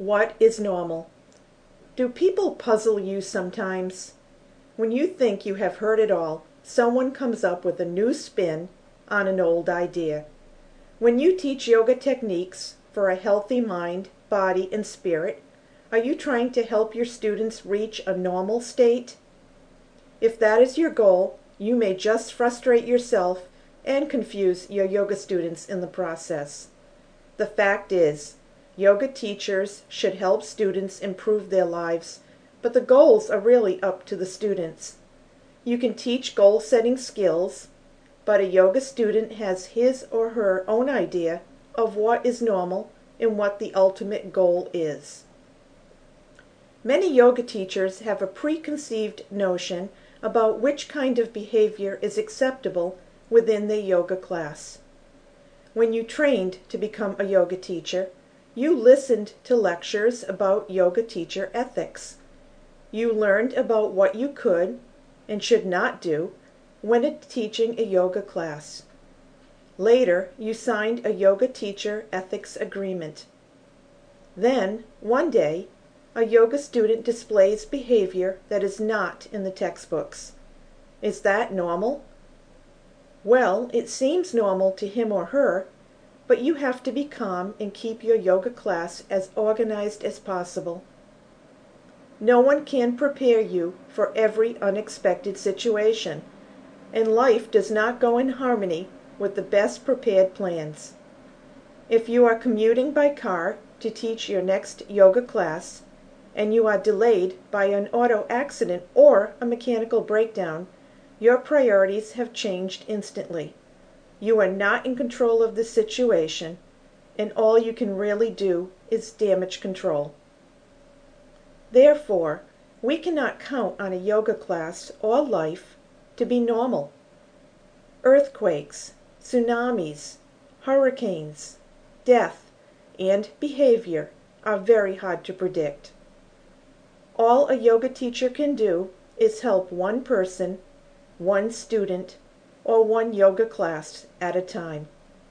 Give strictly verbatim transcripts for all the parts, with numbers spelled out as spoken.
What is normal? Do people puzzle you sometimes? When you think you have heard it all, someone comes up with a new spin on an old idea. When you teach yoga techniques for a healthy mind, body, and spirit, are you trying to help your students reach a normal state? If that is your goal, you may just frustrate yourself and confuse your yoga students in the process. The fact is, yoga teachers should help students improve their lives, but the goals are really up to the students. You can teach goal-setting skills, but a yoga student has his or her own idea of what is normal and what the ultimate goal is. Many yoga teachers have a preconceived notion about which kind of behavior is acceptable within their yoga class. When you trained to become a yoga teacher, you listened to lectures about yoga teacher ethics. You learned about what you could and should not do when teaching a yoga class. Later, you signed a yoga teacher ethics agreement. Then, one day, a yoga student displays behavior that is not in the textbooks. Is that normal? Well, it seems normal to him or her, but you have to be calm and keep your yoga class as organized as possible. No one can prepare you for every unexpected situation, and life does not go in harmony with the best prepared plans. If you are commuting by car to teach your next yoga class, and you are delayed by an auto accident or a mechanical breakdown, your priorities have changed instantly. You are not in control of the situation, and all you can really do is damage control. Therefore, we cannot count on a yoga class or life to be normal. Earthquakes, tsunamis, hurricanes, death, and behavior are very hard to predict. All a yoga teacher can do is help one person, one student, or one yoga class at a time.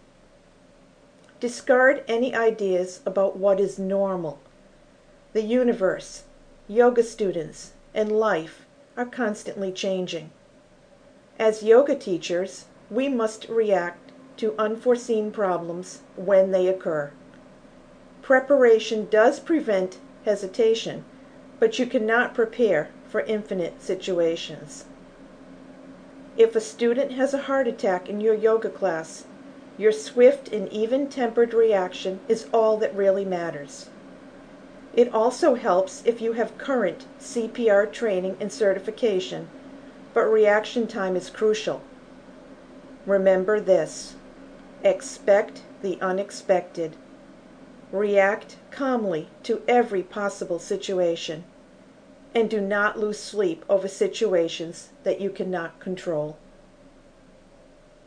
Discard any ideas about what is normal. The universe, yoga students, and life are constantly changing. As yoga teachers, we must react to unforeseen problems when they occur. Preparation does prevent hesitation, but you cannot prepare for infinite situations. If a student has a heart attack in your yoga class, your swift and even-tempered reaction is all that really matters. It also helps if you have current C P R training and certification, but reaction time is crucial. Remember this: expect the unexpected. React calmly to every possible situation, and do not lose sleep over situations that you cannot control.